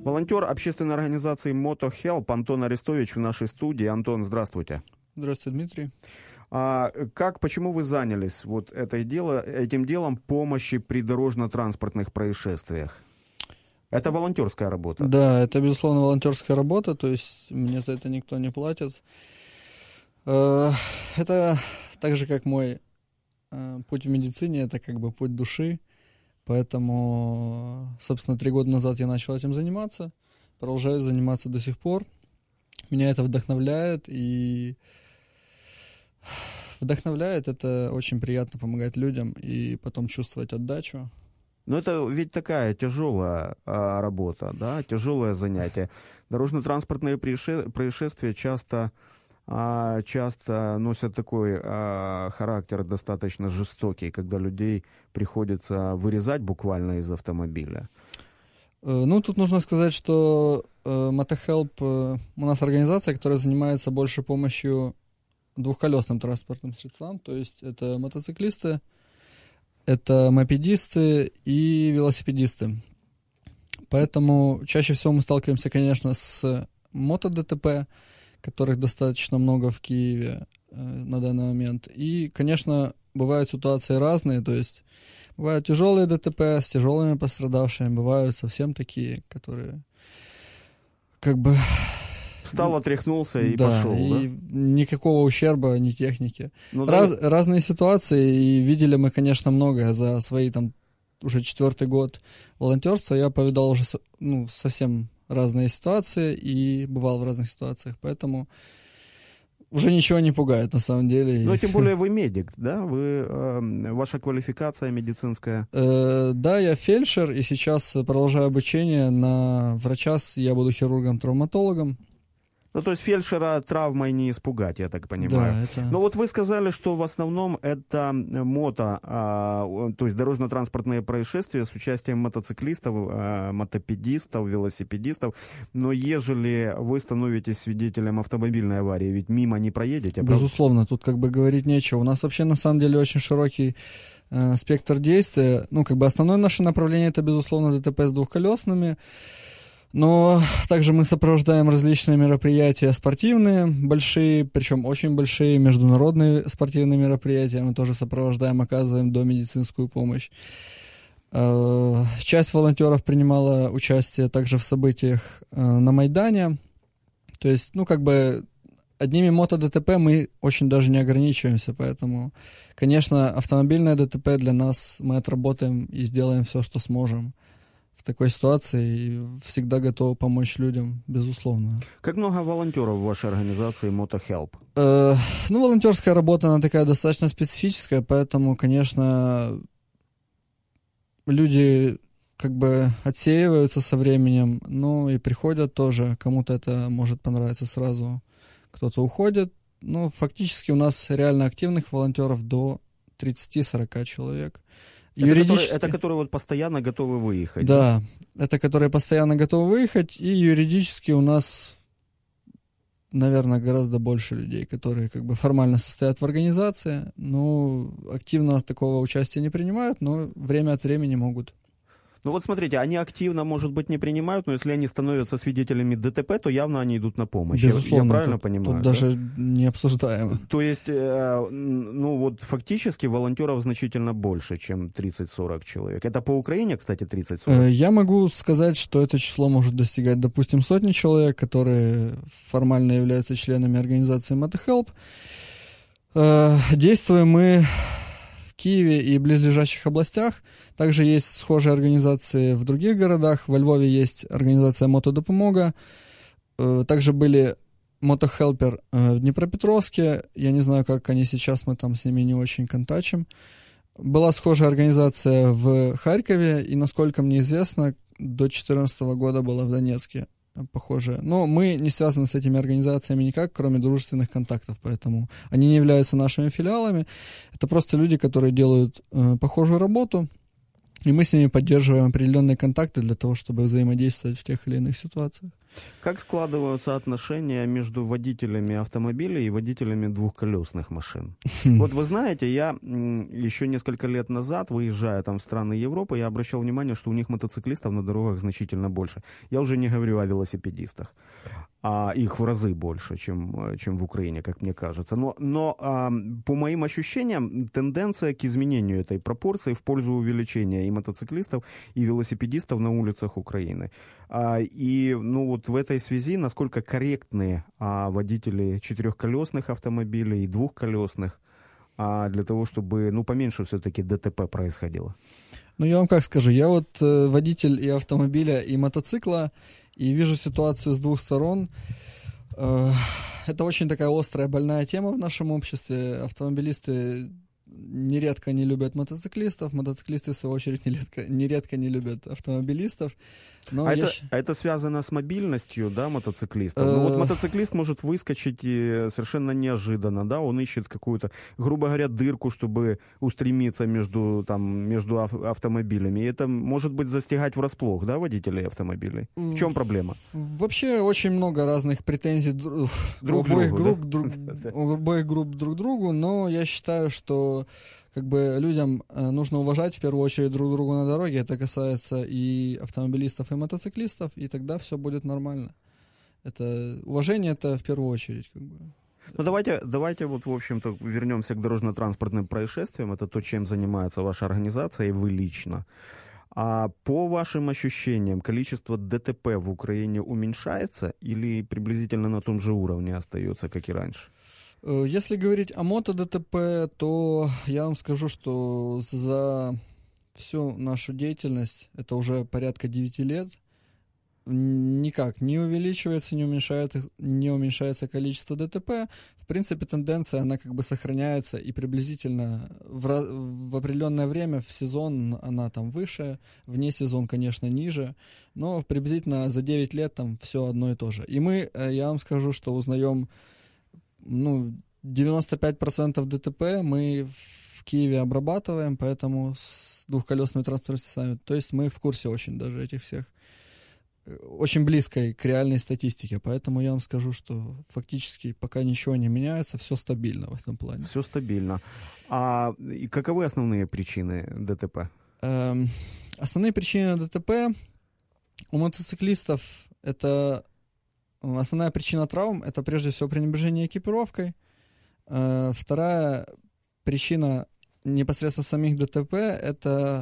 Волонтер общественной организации MotoHelp Антон Арестович в нашей студии. Антон, здравствуйте. Здравствуйте, Дмитрий. Почему вы занялись этим делом помощи при дорожно-транспортных происшествиях? Это волонтерская работа? Да, это, безусловно, волонтерская работа, то есть мне за это никто не платит. Это так же, как мой путь в медицине, это как бы путь души, поэтому, собственно, 3 года назад я начал этим заниматься, продолжаю заниматься до сих пор. Меня это вдохновляет, это очень приятно помогать людям и потом чувствовать отдачу. Но это ведь такая тяжелая работа, да, тяжелое занятие. Дорожно-транспортные происшествия часто носят такой характер достаточно жестокий, когда людей приходится вырезать буквально из автомобиля. Тут нужно сказать, что MotoHelp у нас организация, которая занимается больше помощью двухколесным транспортным средствам, то есть это мотоциклисты, это мопедисты и велосипедисты. Поэтому чаще всего мы сталкиваемся, конечно, с мото-ДТП, которых достаточно много в Киеве на данный момент. И, конечно, бывают ситуации разные, то есть бывают тяжелые ДТП с тяжелыми пострадавшими, бывают совсем такие, которые как бы... Встал, отряхнулся и пошел, и да? Никакого ущерба, ни техники. Разные ситуации, и видели мы, конечно, многое за свои уже 4-й год волонтерства. Я повидал уже совсем разные ситуации и бывал в разных ситуациях, поэтому уже ничего не пугает на самом деле. Но тем более вы медик, да? Ваша квалификация медицинская? Да, я фельдшер, и сейчас продолжаю обучение на врача, я буду хирургом-травматологом. То есть фельдшера травмой не испугать, я так понимаю. Да, это... Но вот вы сказали, что в основном это то есть дорожно-транспортные происшествия с участием мотоциклистов, мотопедистов, велосипедистов. Но ежели вы становитесь свидетелем автомобильной аварии, ведь мимо не проедете, правда? Безусловно, тут говорить нечего. У нас вообще на самом деле очень широкий спектр действия. Основное наше направление — это, безусловно, ДТП с двухколесными. Но также мы сопровождаем различные мероприятия спортивные, большие, причем очень большие, международные спортивные мероприятия. Мы тоже сопровождаем, оказываем домедицинскую помощь. Часть волонтеров принимала участие также в событиях на Майдане. То есть, одними мото-ДТП мы очень даже не ограничиваемся, поэтому, конечно, автомобильное ДТП для нас мы отработаем и сделаем все, что сможем в такой ситуации, и всегда готовы помочь людям, безусловно. Как много волонтеров в вашей организации MotoHelp? Волонтерская работа, она такая достаточно специфическая, поэтому, конечно, люди отсеиваются со временем, и приходят тоже. Кому-то это может понравиться сразу, кто-то уходит. Фактически у нас реально активных волонтеров до 30-40 человек. Это которые постоянно готовы выехать? Да, это которые постоянно готовы выехать, и юридически у нас, наверное, гораздо больше людей, которые формально состоят в организации, но активно такого участия не принимают, но время от времени могут. Смотрите, они активно, может быть, не принимают, но если они становятся свидетелями ДТП, то явно они идут на помощь. Безусловно, я правильно понимаю? Тут даже не обсуждаемо. То есть, фактически волонтеров значительно больше, чем 30-40 человек. Это по Украине, кстати, 30-40? Я могу сказать, что это число может достигать, допустим, сотни человек, которые формально являются членами организации MotoHelp. Действуем мы в Киеве и близлежащих областях. Также есть схожие организации в других городах. Во Львове есть организация «Мотодопомога». Также были MotoHelper в Днепропетровске. Я не знаю, как они сейчас, мы там с ними не очень контачим. Была схожая организация в Харькове, и, насколько мне известно, до 2014 года была в Донецке похожая. Но мы не связаны с этими организациями никак, кроме дружественных контактов, поэтому они не являются нашими филиалами. Это просто люди, которые делают похожую работу. И мы с ними поддерживаем определенные контакты для того, чтобы взаимодействовать в тех или иных ситуациях. Как складываются отношения между водителями автомобилей и водителями двухколесных машин? Вот вы знаете, я еще несколько лет назад, выезжая там в страны Европы, я обращал внимание, что у них мотоциклистов на дорогах значительно больше. Я уже не говорю о велосипедистах. А их в разы больше, чем в Украине, как мне кажется. Но по моим ощущениям, тенденция к изменению этой пропорции в пользу увеличения и мотоциклистов, и велосипедистов на улицах Украины. И вот в этой связи, насколько корректны водители четырехколесных автомобилей и двухколесных для того, чтобы поменьше все-таки ДТП происходило? Я вам как скажу, я вот водитель и автомобиля, и мотоцикла, и вижу ситуацию с двух сторон. Это очень такая острая, больная тема в нашем обществе. Автомобилисты нередко не любят мотоциклистов, мотоциклисты, в свою очередь, нередко не любят автомобилистов. Но это связано с мобильностью, да, мотоциклистов? Мотоциклист может выскочить совершенно неожиданно, да, он ищет какую-то, грубо говоря, дырку, чтобы устремиться между автомобилями. И это может быть застигать врасплох, да, водителей автомобилей? В чем проблема? Вообще очень много разных претензий обоих групп друг к другу, но я считаю, что людям нужно уважать в первую очередь друг друга на дороге. Это касается и автомобилистов, и мотоциклистов, и тогда все будет нормально. Уважение это в первую очередь. Давайте в общем-то, вернемся к дорожно-транспортным происшествиям. Это то, чем занимается ваша организация и вы лично. А по вашим ощущениям, количество ДТП в Украине уменьшается или приблизительно на том же уровне остается, как и раньше? Если говорить о мото-ДТП, то я вам скажу, что за всю нашу деятельность, это уже порядка 9 лет, никак не увеличивается, не уменьшается количество ДТП. В принципе, тенденция, она сохраняется, и приблизительно в определенное время в сезон она там выше, вне сезон, конечно, ниже, но приблизительно за 9 лет там все одно и то же. И я вам скажу, что узнаем 95% ДТП мы в Киеве обрабатываем, поэтому с двухколесными транспортными средствами. То есть мы в курсе очень даже этих всех, очень близкой к реальной статистике. Поэтому я вам скажу, что фактически пока ничего не меняется, все стабильно в этом плане. Все стабильно. И каковы основные причины ДТП? Основные причины ДТП у мотоциклистов это... Основная причина травм – это прежде всего пренебрежение экипировкой. Вторая причина непосредственно самих ДТП – это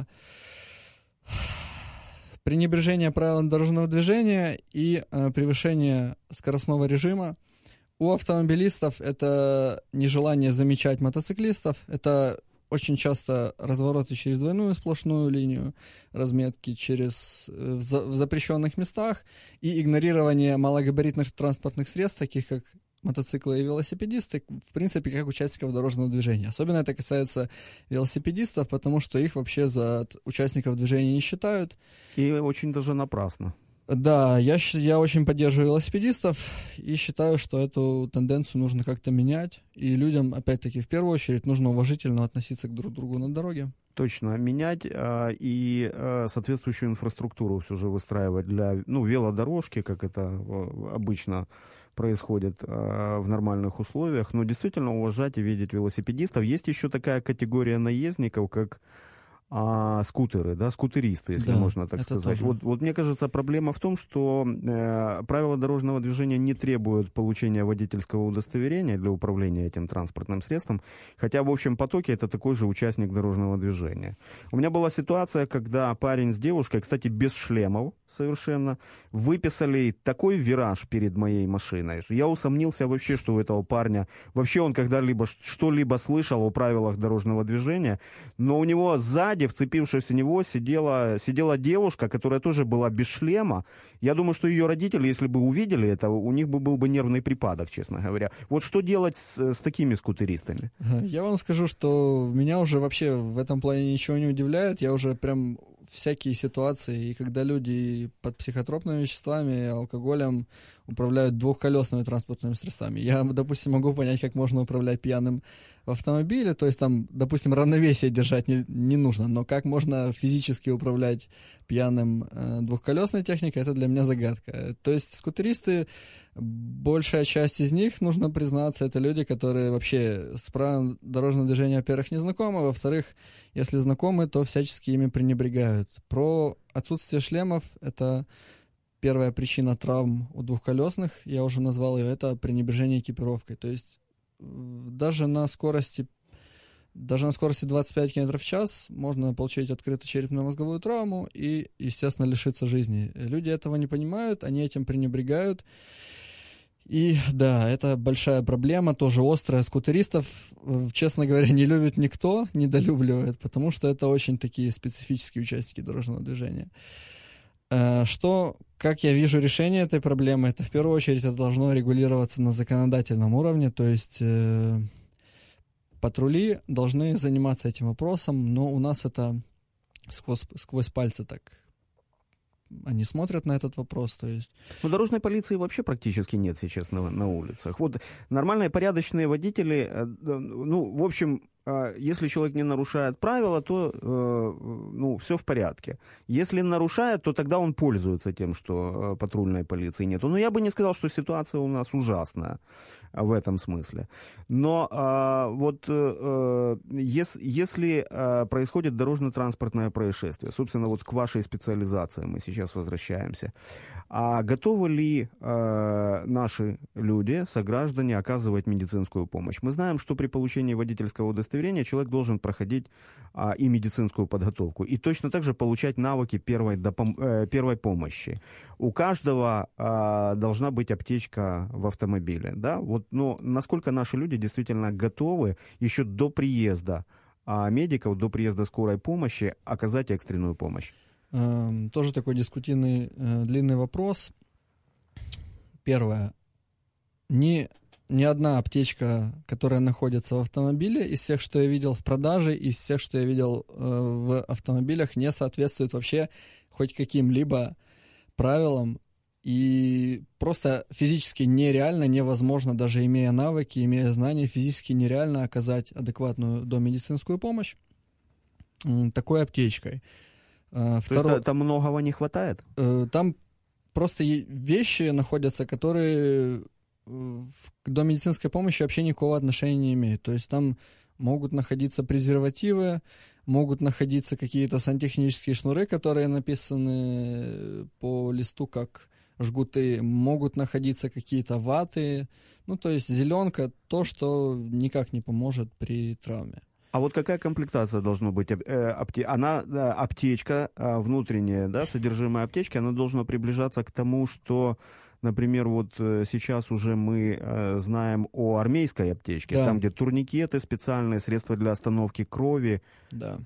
пренебрежение правилам дорожного движения и превышение скоростного режима. У автомобилистов это нежелание замечать мотоциклистов, это очень часто развороты через двойную сплошную линию разметки, в запрещенных местах и игнорирование малогабаритных транспортных средств, таких как мотоциклы и велосипедисты, в принципе, как участников дорожного движения. Особенно это касается велосипедистов, потому что их вообще за участников движения не считают. И очень даже напрасно. Да, я очень поддерживаю велосипедистов и считаю, что эту тенденцию нужно как-то менять. И людям, опять-таки, в первую очередь, нужно уважительно относиться друг к другу на дороге. Точно, менять и соответствующую инфраструктуру все же выстраивать для велодорожки, как это обычно происходит в нормальных условиях. Но действительно уважать и видеть велосипедистов. Есть еще такая категория наездников, как скутеры, да, скутеристы, если можно так сказать. Вот мне кажется, проблема в том, что правила дорожного движения не требуют получения водительского удостоверения для управления этим транспортным средством, хотя в общем потоке это такой же участник дорожного движения. У меня была ситуация, когда парень с девушкой, кстати, без шлемов совершенно, выписали такой вираж перед моей машиной, что я усомнился вообще, что у этого парня, вообще он когда-либо что-либо слышал о правилах дорожного движения, но у него сзади, вцепившись в него, сидела девушка, которая тоже была без шлема. Я думаю, что ее родители, если бы увидели это, у них был бы нервный припадок, честно говоря. Вот что делать с такими скутеристами? Я вам скажу, что меня уже вообще в этом плане ничего не удивляет. Я уже прям всякие ситуации, и когда люди под психотропными веществами, алкоголем управляют двухколесными транспортными средствами. Я, допустим, могу понять, как можно управлять пьяным в автомобиле, то есть там, допустим, равновесие держать не нужно, но как можно физически управлять пьяным двухколесной техникой, это для меня загадка. То есть скутеристы, большая часть из них, нужно признаться, это люди, которые вообще с правилам дорожного движения, во-первых, не знакомы, во-вторых, если знакомы, то всячески ими пренебрегают. Про отсутствие шлемов — это первая причина травм у двухколесных, я уже назвал ее, это пренебрежение экипировкой. То есть даже на скорости 25 км в час можно получить открытую черепно-мозговую травму и, естественно, лишиться жизни. Люди этого не понимают, они этим пренебрегают. И да, это большая проблема, тоже острая. Скутеристов, честно говоря, не любит никто, недолюбливает, потому что это очень такие специфические участники дорожного движения. Как я вижу решение этой проблемы, это в первую очередь это должно регулироваться на законодательном уровне, то есть патрули должны заниматься этим вопросом, но у нас это сквозь пальцы так. Они смотрят на этот вопрос, то есть... Ну, дорожной полиции вообще практически нет сейчас на улицах. Вот нормальные порядочные водители, ну, в общем, если человек не нарушает правила, то, ну, все в порядке. Если нарушает, то тогда он пользуется тем, что патрульной полиции нету. Но я бы не сказал, что ситуация у нас ужасная в этом смысле. Но вот если происходит дорожно-транспортное происшествие, собственно, вот к вашей специализации мы сейчас возвращаемся, готовы ли наши люди, сограждане, оказывать медицинскую помощь? Мы знаем, что при получении водительского удостоверения человек должен проходить и медицинскую подготовку, и точно так же получать навыки первой помощи. У каждого должна быть аптечка в автомобиле, да? Вот, но насколько наши люди действительно готовы еще до приезда медиков, до приезда скорой помощи оказать экстренную помощь? Тоже такой дискутивный длинный вопрос. Первое. Ни одна аптечка, которая находится в автомобиле, из всех, что я видел в продаже, из всех, что я видел в автомобилях, не соответствует вообще хоть каким-либо правилам. И просто физически нереально, невозможно, даже имея навыки, имея знания, физически нереально оказать адекватную домедицинскую помощь такой аптечкой. То есть там многого не хватает? Там просто вещи находятся, которые к домедицинской помощи вообще никакого отношения не имеют. То есть там могут находиться презервативы, могут находиться какие-то сантехнические шнуры, которые написаны по листу как жгуты, могут находиться какие-то ваты. Ну, то есть зеленка, то, что никак не поможет при травме. А вот какая комплектация должна быть? Аптечка внутренняя, да, содержимое аптечки, она должна приближаться к тому, что, например, вот сейчас уже мы знаем о армейской аптечке, да. Там, где турникеты, специальные средства для остановки крови. Да.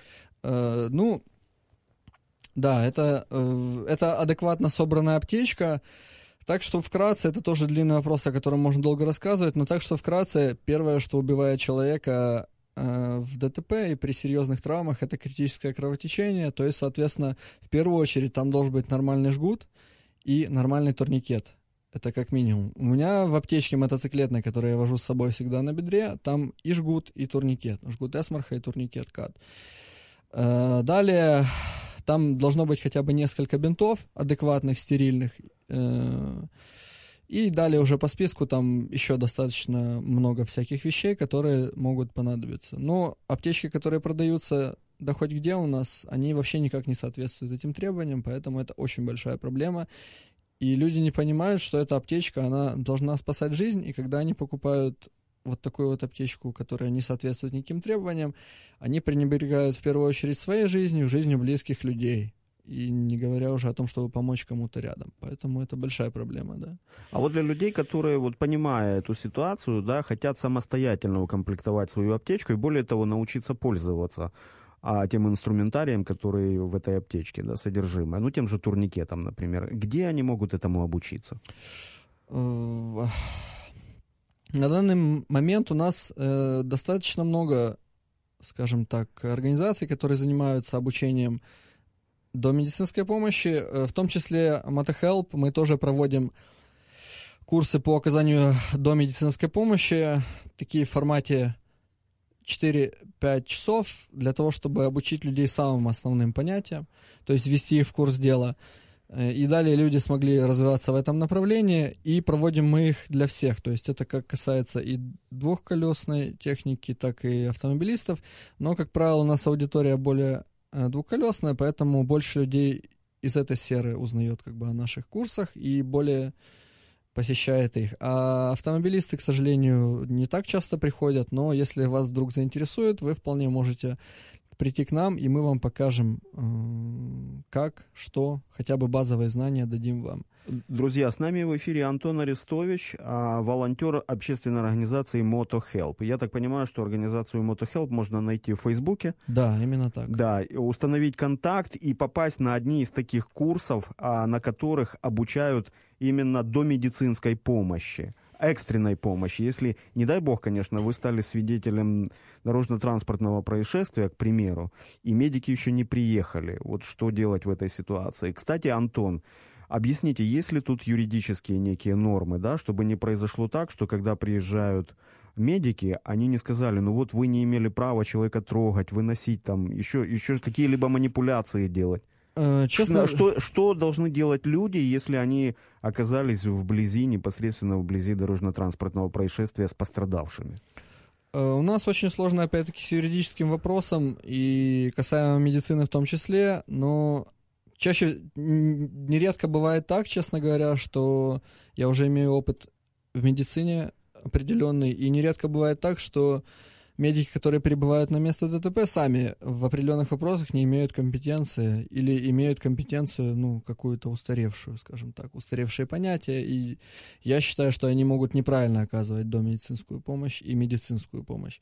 Это адекватно собранная аптечка. Так что вкратце, это тоже длинный вопрос, о котором можно долго рассказывать, но так что вкратце, первое, что убивает человека в ДТП и при серьезных травмах, это критическое кровотечение, то есть, соответственно, в первую очередь там должен быть нормальный жгут и нормальный турникет. Это как минимум. У меня в аптечке мотоциклетной, которую я вожу с собой всегда на бедре, там и жгут, и турникет. Жгут эсмарха и турникет КАТ. Далее, там должно быть хотя бы несколько бинтов адекватных, стерильных. И далее уже по списку там еще достаточно много всяких вещей, которые могут понадобиться. Но аптечки, которые продаются да хоть где у нас, они вообще никак не соответствуют этим требованиям, поэтому это очень большая проблема. И люди не понимают, что эта аптечка, она должна спасать жизнь, и когда они покупают вот такую вот аптечку, которая не соответствует никаким требованиям, они пренебрегают в первую очередь своей жизнью близких людей. И не говоря уже о том, чтобы помочь кому-то рядом. Поэтому это большая проблема, да. А вот для людей, которые, вот, понимая эту ситуацию, да, хотят самостоятельно укомплектовать свою аптечку и, более того, научиться пользоваться тем инструментарием, который в этой аптечке, да, содержимое, ну, тем же турникетом, например, где они могут этому обучиться? На данный момент у нас достаточно много, скажем так, организаций, которые занимаются обучением до медицинской помощи, в том числе MotoHelp. Мы тоже проводим курсы по оказанию домедицинской помощи, такие в формате 4-5 часов, для того, чтобы обучить людей самым основным понятиям, то есть ввести их в курс дела. И далее люди смогли развиваться в этом направлении, и проводим мы их для всех. То есть это как касается и двухколесной техники, так и автомобилистов. Но, как правило, у нас аудитория более двухколесная, поэтому больше людей из этой сферы узнает как бы о наших курсах и более посещает их. А автомобилисты, к сожалению, не так часто приходят, но если вас вдруг заинтересует, вы вполне можете прийти к нам, и мы вам покажем, как, что, хотя бы базовые знания дадим вам. Друзья, с нами в эфире Антон Арестович, волонтер общественной организации MotoHelp. Я так понимаю, что организацию MotoHelp можно найти в Фейсбуке. Да, именно так. Да, установить контакт и попасть на одни из таких курсов, на которых обучают именно домедицинской помощи, экстренной помощи. Если, не дай бог, конечно, вы стали свидетелем дорожно-транспортного происшествия, к примеру, и медики еще не приехали. Вот что делать в этой ситуации? Кстати, Антон, объясните, есть ли тут юридические некие нормы, да, чтобы не произошло так, что когда приезжают медики, они не сказали, ну вот вы не имели права человека трогать, выносить там, еще какие-либо манипуляции делать? Честно... Что должны делать люди, если они оказались вблизи, непосредственно вблизи дорожно-транспортного происшествия с пострадавшими? У нас очень сложно, опять-таки, с юридическим вопросом, и касаемо медицины в том числе, но чаще, нередко бывает так, честно говоря, что я уже имею опыт в медицине определенный, и нередко бывает так, что медики, которые прибывают на место ДТП, сами в определенных вопросах не имеют компетенции или имеют компетенцию, ну, какую-то устаревшую, скажем так, устаревшие понятия, и я считаю, что они могут неправильно оказывать домедицинскую помощь и медицинскую помощь.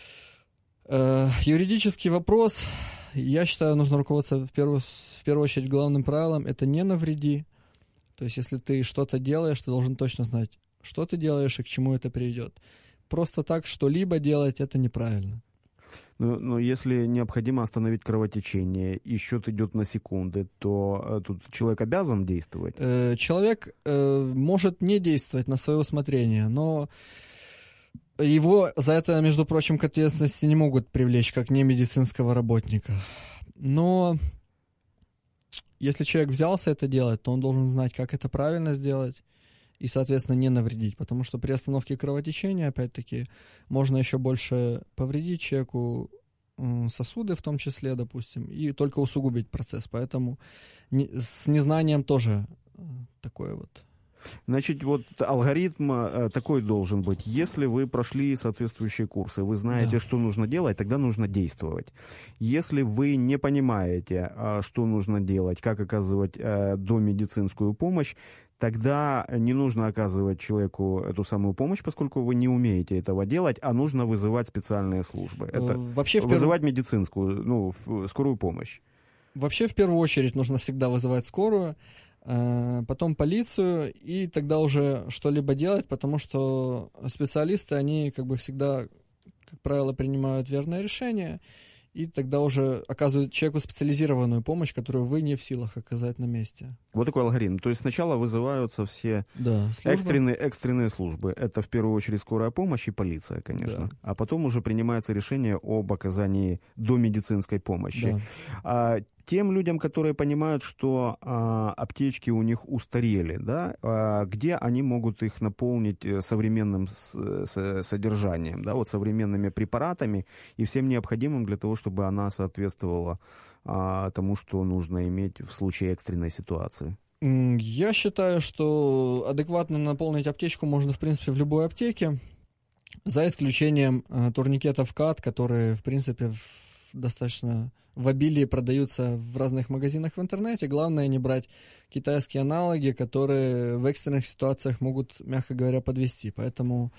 Юридический вопрос, я считаю, нужно руководствоваться в первую очередь главным правилом, это не навреди. То есть, если ты что-то делаешь, ты должен точно знать, что ты делаешь и к чему это приведет. Просто так что-либо делать, это неправильно. Но если необходимо остановить кровотечение, и счет идет на секунды, то тут человек обязан действовать? Человек может не действовать на свое усмотрение, но его за это, между прочим, к ответственности не могут привлечь, как немедицинского работника. Но если человек взялся это делать, то он должен знать, как это правильно сделать, и, соответственно, не навредить, потому что при остановке кровотечения, опять-таки, можно еще больше повредить человеку, сосуды в том числе, допустим, и только усугубить процесс. Поэтому с незнанием тоже такое вот. Значит, вот алгоритм такой должен быть. Если вы прошли соответствующие курсы, вы знаете, что нужно делать, тогда нужно действовать. Если вы не понимаете, что нужно делать, как оказывать домедицинскую помощь, тогда не нужно оказывать человеку эту самую помощь, поскольку вы не умеете этого делать, а нужно вызывать специальные службы. Это вообще вызывать медицинскую, скорую помощь. Вообще, в первую очередь, нужно всегда вызывать скорую, потом полицию, и тогда уже что-либо делать, потому что специалисты, они как бы всегда, как правило, принимают верное решение, и тогда уже оказывают человеку специализированную помощь, которую вы не в силах оказать на месте. Вот такой алгоритм. То есть сначала вызываются все экстренные службы. Это в первую очередь скорая помощь и полиция, конечно. Да. А потом уже принимается решение об оказании домедицинской помощи. Да. Тем людям, которые понимают, что аптечки у них устарели, да, где они могут их наполнить современным содержанием, да, вот современными препаратами и всем необходимым для того, чтобы она соответствовала тому, что нужно иметь в случае экстренной ситуации? Я считаю, что адекватно наполнить аптечку можно, в принципе, в любой аптеке, за исключением турникетов КАТ, которые, в принципе, достаточно в обилии продаются в разных магазинах в интернете. Главное не брать китайские аналоги, которые в экстренных ситуациях могут, мягко говоря, подвести. Поэтому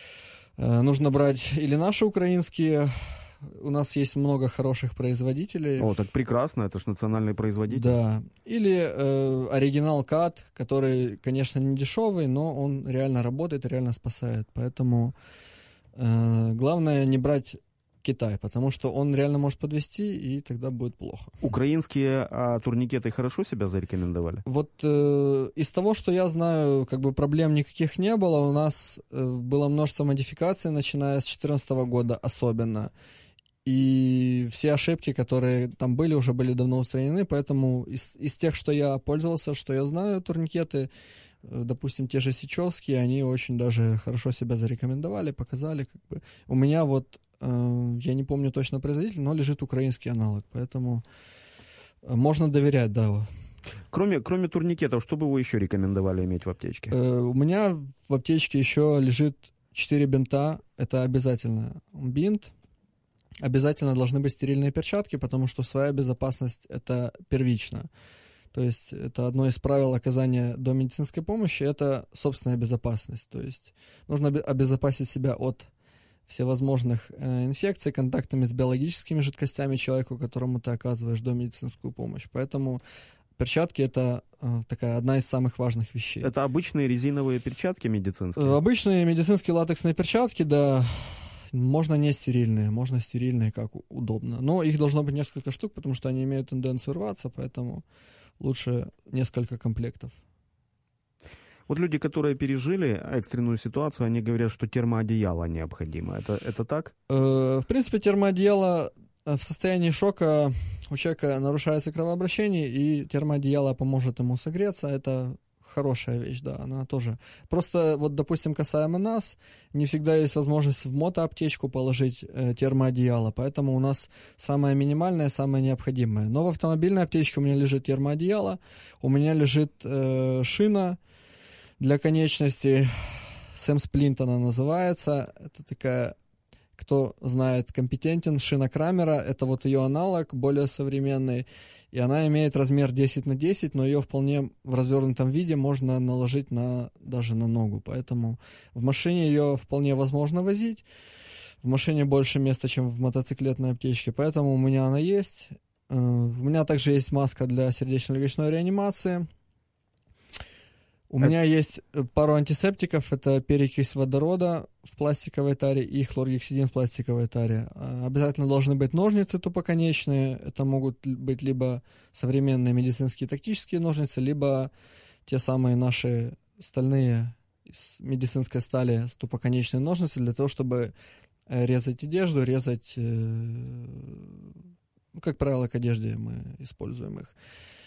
нужно брать или наши украинские. У нас есть много хороших производителей. О, так прекрасно, это же национальный производитель. Да. Или оригинал КАТ, который, конечно, не дешевый, но он реально работает и реально спасает. Поэтому главное не брать Китай, потому что он реально может подвести, и тогда будет плохо. Украинские турникеты хорошо себя зарекомендовали? Вот из того, что я знаю, как бы проблем никаких не было. У нас было множество модификаций, начиная с 2014 года особенно. И все ошибки, которые там были, уже были давно устранены, поэтому из тех, что я пользовался, что я знаю, турникеты, допустим, те же сичевские, они очень даже хорошо себя зарекомендовали, показали. Как бы. У меня вот, я не помню точно производитель, но лежит украинский аналог, поэтому можно доверять, да. Кроме турникетов, что бы вы еще рекомендовали иметь в аптечке? У меня в аптечке еще лежит 4 бинта, это обязательно бинт. Обязательно должны быть стерильные перчатки, потому что своя безопасность – это первично. То есть это одно из правил оказания домедицинской помощи – это собственная безопасность. То есть нужно обезопасить себя от всевозможных инфекций контактами с биологическими жидкостями человеку, которому ты оказываешь домедицинскую помощь. Поэтому перчатки – это такая одна из самых важных вещей. Это обычные резиновые перчатки медицинские? Обычные медицинские латексные перчатки, да. Можно не стерильные, можно стерильные, как удобно. Но их должно быть несколько штук, потому что они имеют тенденцию рваться, поэтому лучше несколько комплектов. Вот люди, которые пережили экстренную ситуацию, они говорят, что термоодеяло необходимо. Это так? В принципе, термоодеяло в состоянии шока у человека нарушается кровообращение, и термоодеяло поможет ему согреться. Это хорошая вещь, да, она тоже. Просто вот, допустим, касаемо нас, не всегда есть возможность в мотоаптечку положить термоодеяло, поэтому у нас самое минимальное, самое необходимое. Но в автомобильной аптечке у меня лежит термоодеяло, у меня лежит шина для конечностей, Сэм Сплинт она называется, это такая, кто знает, компетентен, шина Крамера, это вот ее аналог, более современный, и она имеет размер 10х10, но ее вполне в развернутом виде можно наложить даже на ногу, поэтому в машине ее вполне возможно возить, в машине больше места, чем в мотоциклетной аптечке, поэтому у меня она есть. У меня также есть маска для сердечно-легочной реанимации. У меня есть пару антисептиков, это перекись водорода в пластиковой таре и хлоргексидин в пластиковой таре. Обязательно должны быть ножницы тупоконечные, это могут быть либо современные медицинские тактические ножницы, либо те самые наши стальные из медицинской стали тупоконечные ножницы для того, чтобы резать одежду, резать, как правило, к одежде мы используем их.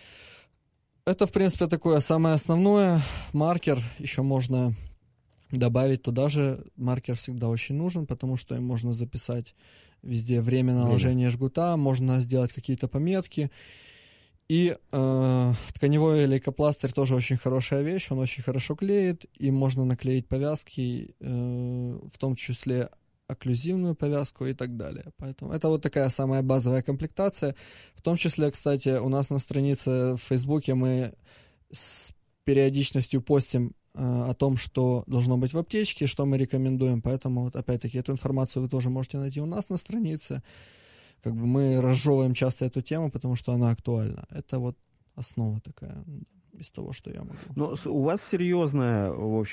Это, в принципе, такое самое основное. Маркер еще можно добавить туда же. Маркер всегда очень нужен, потому что им можно записать везде время наложения жгута, можно сделать какие-то пометки. И тканевой лейкопластырь тоже очень хорошая вещь, он очень хорошо клеит, и можно наклеить повязки, в том числе окклюзивную повязку и так далее. Поэтому это вот такая самая базовая комплектация. В том числе, кстати, у нас на странице в Фейсбуке мы с периодичностью постим о том, что должно быть в аптечке, что мы рекомендуем. Поэтому, вот, опять-таки, эту информацию вы тоже можете найти у нас на странице. Как бы мы разжевываем часто эту тему, потому что она актуальна. Это вот основа такая из того, что я могу. Но у вас серьезное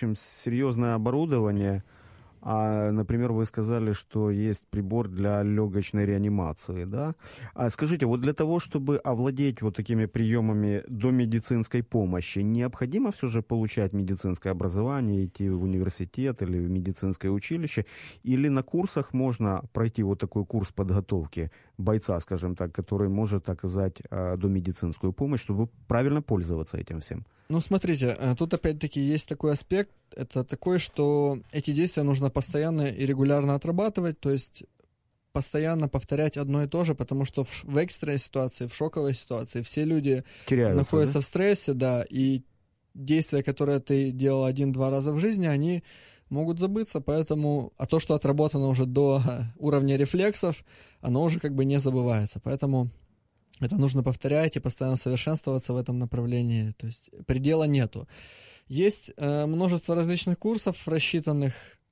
оборудование. Например, вы сказали, что есть прибор для легочной реанимации, да? Скажите, вот для того, чтобы овладеть вот такими приемами домедицинской помощи, необходимо все же получать медицинское образование, идти в университет или в медицинское училище? Или на курсах можно пройти вот такой курс подготовки бойца, скажем так, который может оказать домедицинскую помощь, чтобы правильно пользоваться этим всем? Ну, смотрите, тут опять-таки есть такой аспект, это такой, что эти действия нужно постоянно и регулярно отрабатывать, то есть постоянно повторять одно и то же, потому что в экстренной ситуации, в шоковой ситуации все люди находятся в стрессе, да, и действия, которые ты делал 1-2 раза в жизни, они могут забыться, поэтому, а то, что отработано уже до уровня рефлексов, оно уже как бы не забывается, поэтому это нужно повторять и постоянно совершенствоваться в этом направлении, то есть предела нету. Есть множество различных курсов, рассчитанных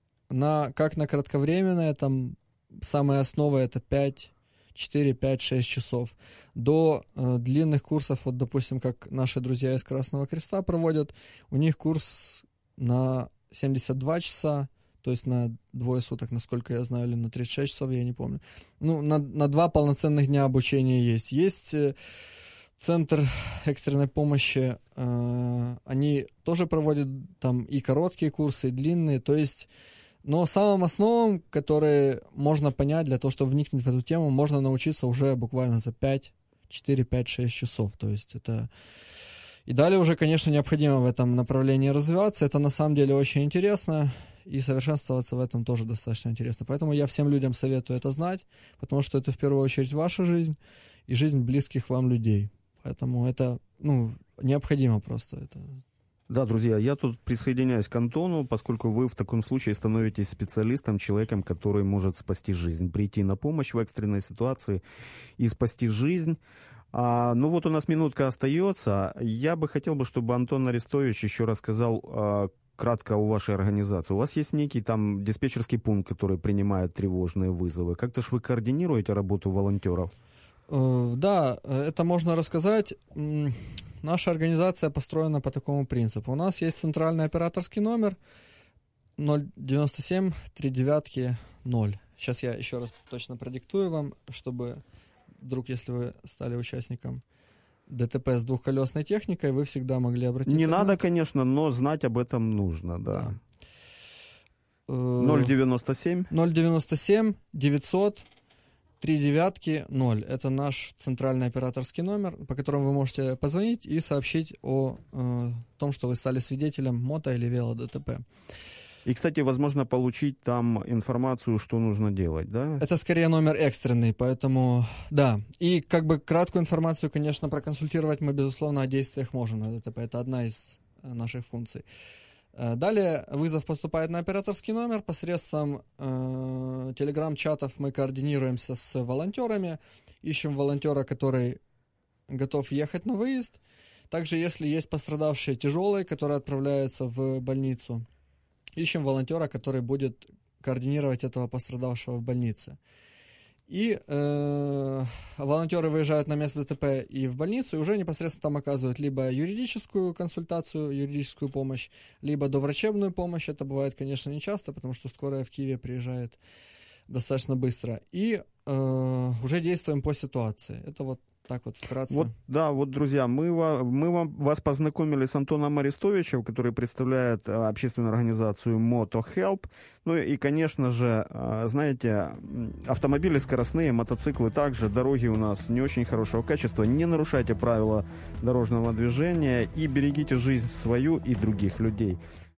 как на кратковременное, там самая основа это 4, 5, 6 часов, до длинных курсов, вот допустим, как наши друзья из Красного Креста проводят, у них курс на 72 часа, то есть на 2 суток, насколько я знаю, или на 36 часов, я не помню. Ну, на 2 полноценных дня обучения есть. Есть центр экстренной помощи, они тоже проводят там и короткие курсы, и длинные, то есть, но самым основам, которые можно понять для того, чтобы вникнуть в эту тему, можно научиться уже буквально за 4, 5, 6 часов, то есть это... И далее уже, конечно, необходимо в этом направлении развиваться, это на самом деле очень интересно, и совершенствоваться в этом тоже достаточно интересно. Поэтому я всем людям советую это знать, потому что это в первую очередь ваша жизнь и жизнь близких вам людей. Поэтому это, необходимо просто. Это... Да, друзья, я тут присоединяюсь к Антону, поскольку вы в таком случае становитесь специалистом, человеком, который может спасти жизнь, прийти на помощь в экстренной ситуации и спасти жизнь. Ну вот у нас минутка остается. Я бы хотел, чтобы Антон Арестович еще рассказал кратко о вашей организации. У вас есть некий там диспетчерский пункт, который принимает тревожные вызовы. Как-то ж вы координируете работу волонтеров? Да, это можно рассказать. Наша организация построена по такому принципу. У нас есть центральный операторский номер 097 39 0. Сейчас я еще раз точно продиктую вам, чтобы вдруг, если вы стали участником ДТП с двухколесной техникой, вы всегда могли обратиться. Не надо, конечно, но знать об этом нужно, да. 097 900 39 0. Это наш центральный операторский номер, по которому вы можете позвонить и сообщить о том, что вы стали свидетелем мото- или вело-ДТП. И, кстати, возможно получить там информацию, что нужно делать, да? Это скорее номер экстренный, поэтому да. И краткую информацию, конечно, проконсультировать мы, безусловно, о действиях можем на ДТП. Это одна из наших функций. Далее вызов поступает на операторский номер. Посредством телеграм-чатов мы координируемся с волонтерами, ищем волонтера, который готов ехать на выезд. Также, если есть пострадавшие тяжелые, которые отправляются в больницу, ищем волонтера, который будет координировать этого пострадавшего в больнице. И волонтеры выезжают на место ДТП и в больницу, и уже непосредственно там оказывают либо юридическую консультацию, юридическую помощь, либо доврачебную помощь. Это бывает, конечно, не часто, потому что скорая в Киеве приезжает достаточно быстро. И уже действуем по ситуации. Это вот так вот вкратце. Друзья, мы вас познакомили с Антоном Арестовичем, который представляет общественную организацию MotoHelp. Ну и, конечно же, знаете, автомобили скоростные, мотоциклы также, дороги у нас не очень хорошего качества. Не нарушайте правила дорожного движения и берегите жизнь свою и других людей.